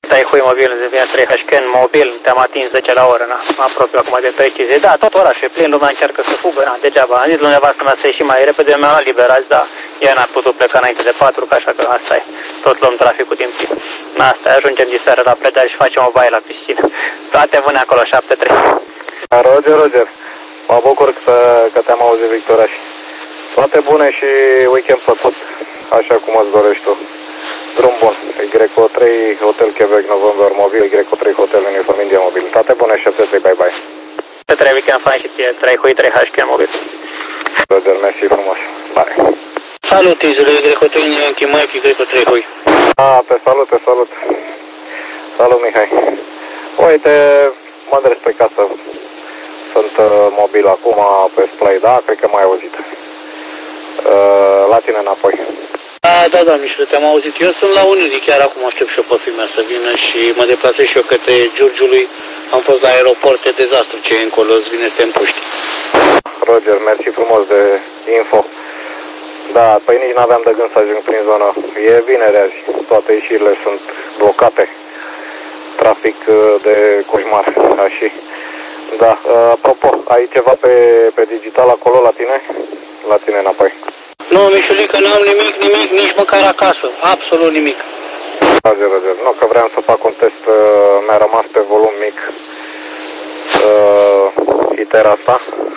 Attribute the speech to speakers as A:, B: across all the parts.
A: Hui mobil, vine 3HK în mobil, te-am atins 10 la oră, na. Mă apropiu acum de precizie. Da, tot orașul e plin, lumea încearcă să fugă, na, degeaba. Am zis lui nevastă mea să ieși mai repede, mi-a luat liberați, da. Ea n-a putut pleca înainte de 4, că așa că asta e. Tot luăm traficul din timp. Na, asta e, ajungem diseară la predare și facem o baie la piscină. Toate bune acolo, 7-3.
B: Roger, mă bucur că te-am auzit, Victoraș. Toate bune și weekend plăcut, așa cum îți dorești tu. Drum bun, Y3 Hotel Quebec November Mobil, Y3 Hotel Uniform India Mobil. Toate bune și 7-3, bye bye.
A: 7-3 weekend fain și ție, 3 Hui, 3 HK mobil.
B: Roger, mersi frumos, bye.
A: Salut, Izule, Y3 Yankee Mike, Y3 Hui.
B: Te salut, te salut. Salut, Mihai. Uite, mă îndrept pe casă. Sunt mobil acum pe Splay, da? Cred că m-ai auzit. La tine înapoi.
A: Da, Mișule, te-am auzit. Eu sunt la Unirii, chiar acum aștept și eu pe filmea să vină și mă deplasez și eu către Giurgiului. Am fost la aeroport, e dezastru ce e încolo, îți vine să te împuști.
B: Roger, mersi frumos de info. Da, păi nici n-aveam de gând să ajung prin zonă. E vineri azi, toate ieșirile sunt blocate. Trafic de coșmar, așa. Da, apropo, ai ceva pe digital acolo la tine? La tine înapoi.
A: Nu, Mișulică, n-am nimic, nici măcar acasă. Absolut nimic.
B: Roger. Nu, că vreau să fac un test, mi-a rămas pe volum mic itera asta.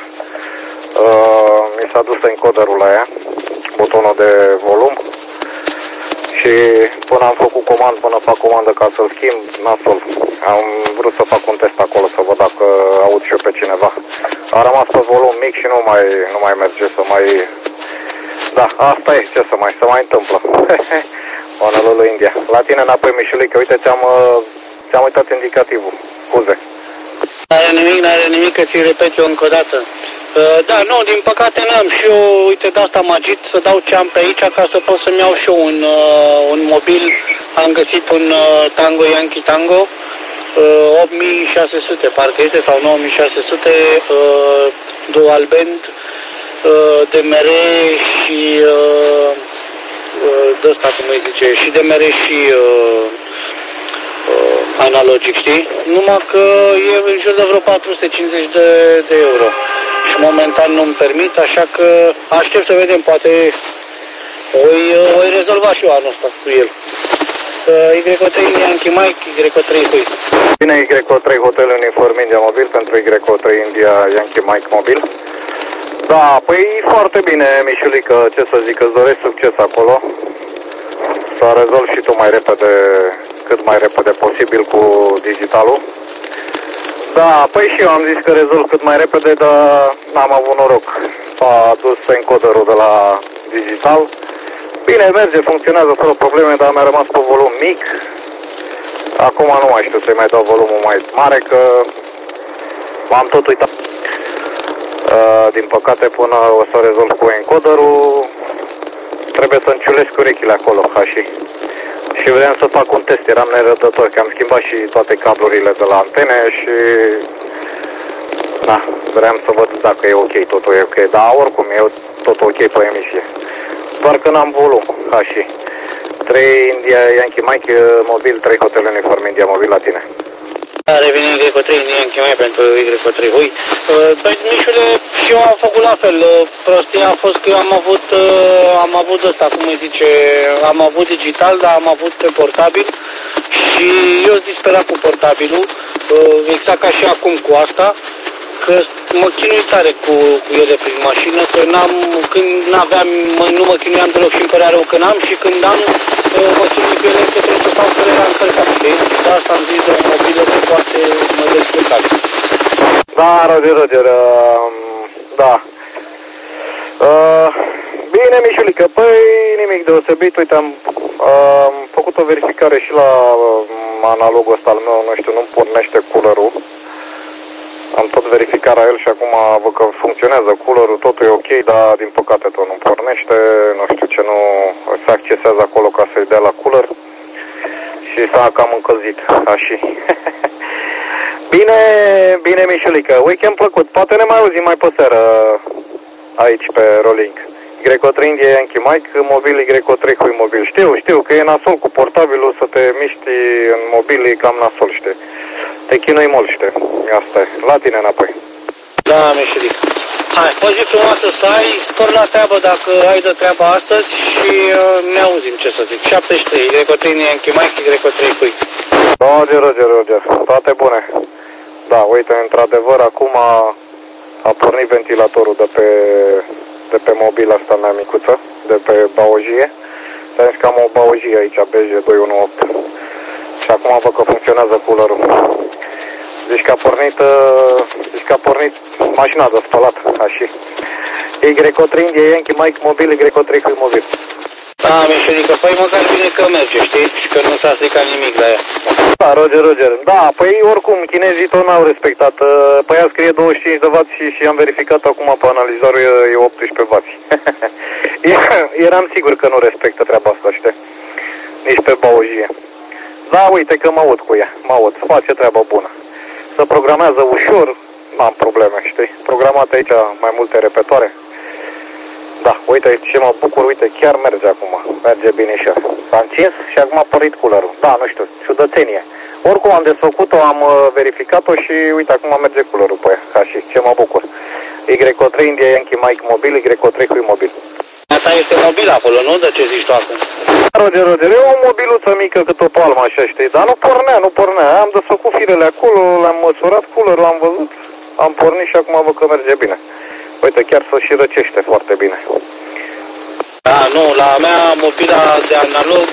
B: Mi s-a dus encoderul la ea, butonul de volum. Și până am făcut până fac comandă ca să-l schimb, nasol. Am vrut să fac un test acolo, să văd dacă aud și eu pe cineva. A rămas pe volum mic și nu mai merge să mai... Da, asta e, ce să mai întâmplă. Onelul India. La tine înapoi, Mișulică, uite, ți-am uitat indicativul. Scuze.
A: N-are nimic, că ți-i repet eu încă o dată. Da, nu, din păcate n-am și eu, uite, de asta am agit să dau ce am pe aici ca să pot să-mi iau și eu un mobil. Am găsit un Tango Yankee Tango, 8600, parcă este, sau 9600, dual band, DMR și de ăsta, cum îi zice, și DMR și analogic, știi? Numai că e în jur de vreo 450 de euro. Și momentan nu-mi permit, așa că aștept să vedem, poate o rezolva și eu anul ăsta cu el. Y3 Yankee Mike, Y3 Hui.
B: Bine, Y3 Hotel Uniform India Mobil pentru Y3 India Yankee Mike Mobil. Da, păi foarte bine, Mișulică, ce să zic, îți doresc succes acolo. Să rezolvi și tu mai repede, cât mai repede posibil cu digitalul. Da, păi și eu am zis că rezolv cât mai repede, dar n-am avut noroc. A dus encoderul de la digital. Bine, merge, funcționează fără probleme, dar mi-a rămas pe volum mic. Acum nu mai știu să-i mai dau volumul mai mare, că m-am tot uitat. Din păcate, până o să rezolv cu encoderul, trebuie să înciulesc urechile acolo, și vreau să fac un test, eram nerăbdător, că am schimbat și toate cablurile de la antene și da, vreau să văd dacă e ok, totul e ok, dar oricum e tot ok pe emisie. Doar că n-am volum, 3 India Yankee Mike Mobil, 3 Hotel Uniform India Mobil la tine.
A: Revenim Y3 Yankee Mike pentru Y3 Hui. Păi, Mișule, și eu am făcut la fel. Prostia a fost că am avut ăsta, cum îi zice, am avut digital, dar am avut pe portabil și eu sunt disperat cu portabilul, exact ca și acum cu asta, că mă chinui tare cu ele prin mașină, că când n-aveam, nu mă chinuiam deloc și îmi părea rău că n-am, și când am, mă chinui cu ele că trebuie să stau să le era încărcat, știi? De asta am zis de o mobilă că poate mă descurcat.
B: Da, Roger, da. Bine, Mișulică, păi nimic deosebit, uite, am făcut o verificare și la analogul ăsta al meu, nu știu, nu-mi pornește coolerul. Am tot verificat la el și acum văd că funcționează coolerul, totul e ok, dar din păcate tot nu pornește, nu știu ce, nu se accesează acolo ca să-i dea la cooler și s-a cam încălzit, așa. Bine, Mișulică, weekend plăcut, poate ne mai auzim mai pe seară aici pe Rolling. Greco 3 India Yankee Mike, mobil Greco 3 cu mobil. Știu că e nasol cu portabilul să te miști în mobil, e cam nasol, știi. Te chinui mult, știi. Asta e. La tine înapoi.
A: Da, Mișulic. Hai, o zi frumoasă să ai, spor la treabă dacă ai de treabă astăzi și ne auzim, ce să zic. 73, Greco 3 India Yankee Mike, Greco 3 cu.
B: Roger. Toate bune. Da, uite, într-adevăr, acum a pornit ventilatorul de pe mobil asta mea micuță, de pe baojie. Dar că am o baojie aici, BG218. Și acum văd că funcționează coolerul. Deci că a pornit mașina de spălat, așa. E Greco 3 India Yankee Mike mobil, Greco 3 cu mobil.
A: Da, Mișulică, păi măcar bine că merge, știi? Și că nu s-a stricat nimic la ea.
B: Da, Roger. Da, păi oricum, chinezii tot n-au respectat. Păi ea scrie 25 de W și am verificat acum pe analizorul, e 18 W. Eram sigur că nu respectă treaba asta, știi? Nici pe baojie. Da, uite că mă aud cu ea, face treaba bună. Se programează ușor, n-am probleme, știi? Programat aici mai multe repetoare. Da, uite ce mă bucur, uite, chiar merge acum, merge bine și așa. S-a încins și acum a pornit coolerul. Da, nu știu, ciudățenie. Oricum am desfăcut-o, am verificat-o și uite, acum merge coolerul pe ea, ca și ce mă bucur. Greco 3 India Yankee Mike mobil, Greco 3 cu mobil.
A: Asta este mobil acolo, nu? De ce zici tu acum?
B: Roger, e o mobiluță mică cât o palmă așa, știi, dar nu pornea, am desfăcut firele acolo, le-am măsurat, coolerul am văzut, am pornit și acum văd că merge bine. Uite, chiar se și răcește foarte bine.
A: Da, nu, la mea mobila de analog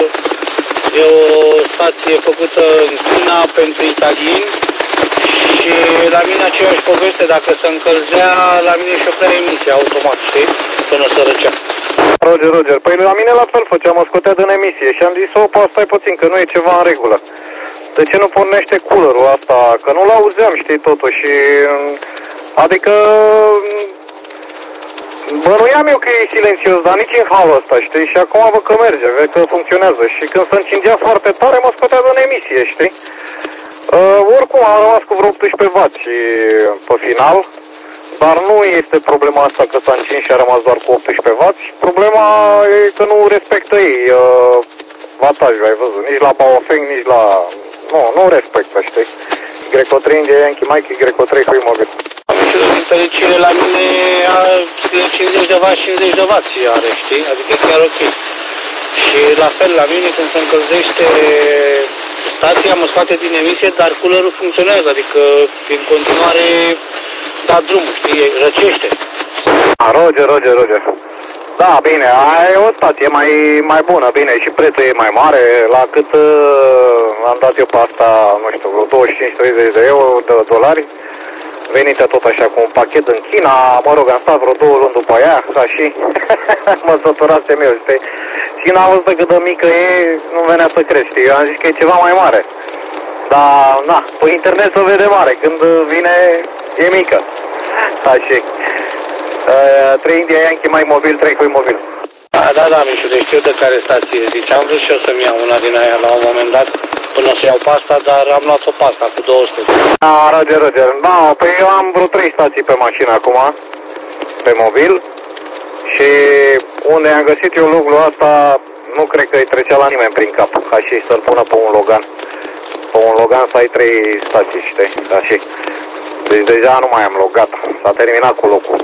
A: e o stație făcută în China pentru italieni și la mine aceeași poveste, dacă se încălzea, la mine și oprea emisia automat, știi, până se răcea.
B: Roger, păi la mine la fel făcea, mă scotea din emisie și am zis, opa, stai puțin, că nu e ceva în regulă. De ce nu pornește coolerul asta? Că nu l-auzeam, știi, totuși. Adică bănuiam eu că e silențios, dar nici în halul ăsta, știi? Și acum văd că merge, văd că funcționează. Și când se încingea foarte tare, mă scotea din emisie, știi? Oricum am rămas cu vreo 18 W pe final, dar nu este problema asta că s-a încins și a rămas doar cu 18 W. Problema e că nu respectă ei watajul, ai văzut, nici la Baofeng, nici la... Nu respectă, știi? Greco 3 India Yankee Mike, Greco 3 cu mobil.
A: Și din fericire la mine 50 de W, 50 de W are, știi? Adică e chiar ok. Și la fel la mine când se încălzește stația, mă scoate din emisie, dar coolerul funcționează, adică în continuare da drumul, știi? Răcește.
B: Roger. Da, bine, e o stație mai bună, bine, și prețul e mai mare, la cât am dat eu pe asta, nu știu, vreo 25-30 de euro, de dolari, venită tot așa cu un pachet în China, mă rog, am stat vreo 2 luni după ea, ca și mă săturasem eu, știi? Și n-am văzut cât de mică e, nu venea să crezi, știi? Eu am zis că e ceva mai mare. Dar, na, pe internet se vede mare, când vine, e mică. Așa. 3 India Yankee mai mobil, 3 cu mobil.
A: Da, Mișule, știu de care stație zici. Am vrut și eu să-mi iau una din aia la un moment dat, până să iau pasta, dar am luat-o pasta cu 200.
B: Da, Roger. Da, păi eu am vreo 3 stații pe mașină acum, pe mobil. Și unde am găsit eu logul ăsta, nu cred că îi trecea la nimeni prin cap, ca și să-l pună pe un Logan. Pe un Logan să ai 3 stații, știi, ca și. Deci deja nu mai am logat, s-a terminat cu locul.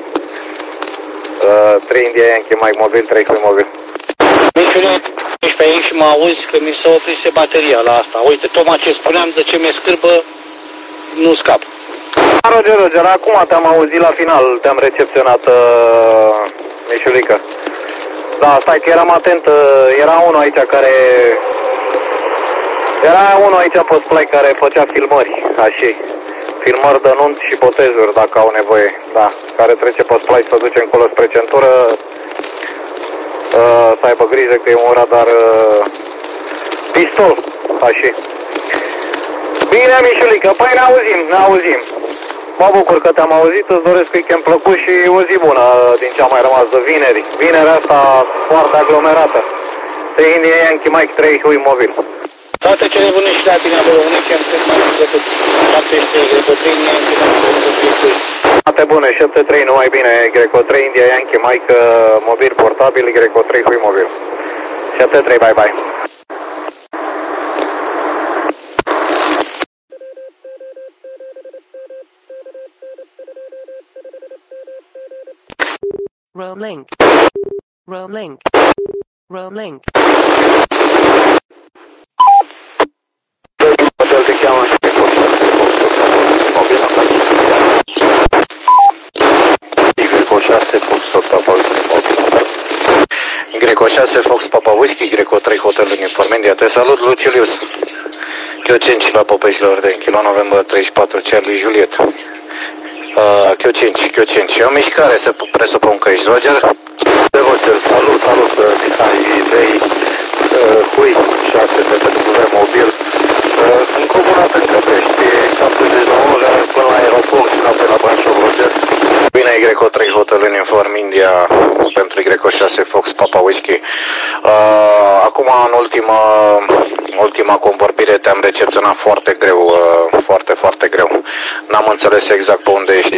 B: 3 India Yankee Mike mobil, 3 cu mobil.
A: Mișule, ești pe aici și mă auzi că mi se oprise bateria la asta. Uite, tocmai ce spuneam, de ce mi-e scârbă, nu scap.
B: Roger, acum te-am auzit la final, te-am recepționat, Mișulică. Da, stai că eram atent, era unul aici pe Splay care făcea filmări, așa. Filmări de nunți și botezuri, dacă au nevoie, da, care trece pe Splay să duce încolo spre centură, să aibă grijă că e un radar pistol, așa. Bine, Mișulică, păi ne auzim. Mă bucur că te-am auzit, îți doresc weekend plăcut și o zi bună din ce a mai rămas de vineri. Vinerea asta foarte aglomerată. 3 India Yankee Mike 3 Hui mobil.
A: Toate cele bune și la tine acolo, un weekend cât mai plăcut. 73, Greco 3 India Yankee Mike 3 Hui.
B: Foarte bună, 73, numai bine, Greco 3, India, Yankee, Mike, mobil portabil, Greco 3, hui mobil. 73, bye bye.
C: Rolling. Rolling. Rolling.
B: Hotel te cheamă și pe mobil. Greco 6, Fox Papa Whisky, mobil. Greco 6, Fox Papa Whisky, Greco 3, Hotel Uniform India. Te salut, Lucilius. Kio 5 la Popești la Ordeni, Kilo November 34, Charlie Juliet. Kio 5. O mișcare, se presupun că ești, Roger? De Roger, salut, Mihai, 3, hui, 6, pe mobil. Încomunat în Căpești, 79 ore până la aeroport și înapoi la Brașov, Roger. Bine, Greco 3, Hotel Uniform India, pentru Greco 6, Fox Papa Whisky. Acum, în ultima convorbire, te-am recepționat foarte greu, foarte greu. N-am înțeles exact pe unde ești,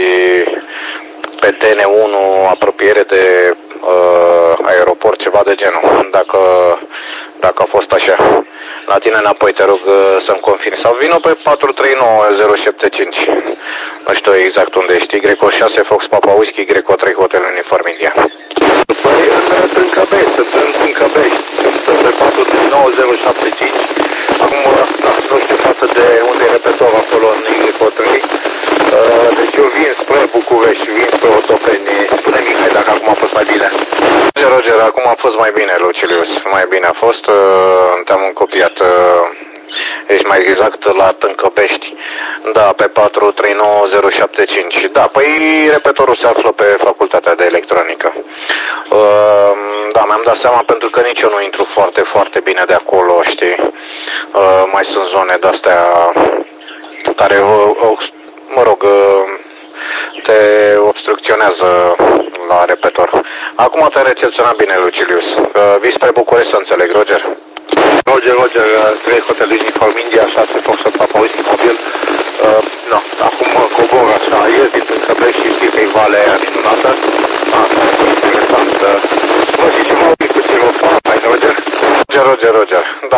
B: pe TN1, apropiere de aeroport, ceva de genul, dacă a fost așa. La tine înapoi, te rog să-mi confirmi. Sau vină pe 439075. Nu știu exact unde ești. Greco 6, Fox Papa Whisky, Greco 3, Hotel Uniform India. Păi, sunt Căbești, sunt pe 439075. Acum, nu știu față de unde e repetor acolo în Greco 3. Deci eu vin spre București, vin spre Otopeni. Spune Mihai dacă acum a fost mai bine. Roger, acum a fost mai bine, Lucilius. Mai bine a fost, te-am încopiat. Ești mai exact la Tâncăpești. Da, pe 439075. Da, păi repetorul se află pe Facultatea de Electronică. Da, mi-am dat seama pentru că nici eu nu intru foarte bine de acolo, știi. Mai sunt zone de-astea care, mă rog, te obstrucționează la repetor. Acum te-ai recepționat bine, Lucilius. Vii spre București, să înțeleg, Roger? Roger, 3 Hotel Uniform India, 6 Fox Papa Whisky mobil. No, acum cobor așa, ies din Tâncăpești și știi că e valea aia minunată. Interesant. Mă zici ce mă uit cu cirofon, mai Roger? Roger. Da,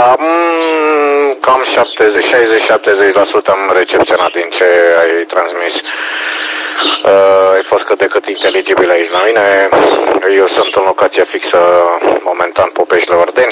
B: cam 60-70% am recepționat din ce ai transmis. Ai fost cât de cât inteligibil aici la mine. Eu sunt în locația fixă momentan Popești la Ordeni.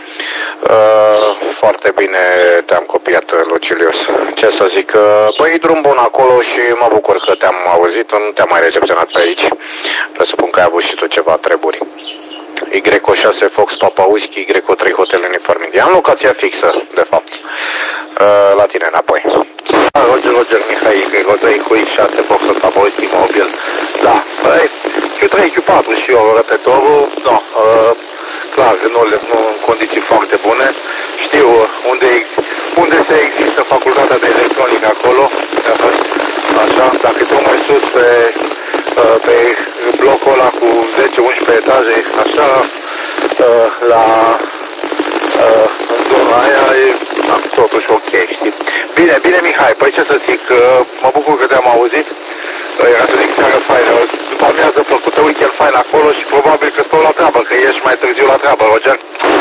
B: Foarte bine te-am copiat, Lucilius. Ce să zic, băi, drum bun acolo și mă bucur că te-am auzit, nu te-am mai recepționat pe aici. Presupun că ai avut și tu ceva treburi. Greco 6 Fox Papa Whisky, Greco 3 Hotel Uniform India. Am locația fixă, de fapt. La tine înapoi. Roger, Mihai, Greco 3 Hui 6 Fox Papa Whisky mobil. Da, păi, Q3, Q4 și eu repetorul, no, clar, nu în condiții foarte bune. Știu unde se există facultatea de electronică acolo, așa, dacă tu mai sus pe blocul ăla cu 10-11 etaje, așa, în zona aia e totuși ok, știi? Bine, Mihai, păi ce să zic, mă bucur că te-am auzit. Era să zic seară faină, după amiază plăcută, weekend fain acolo și probabil că stau la treabă, că ești mai târziu la treabă, Roger.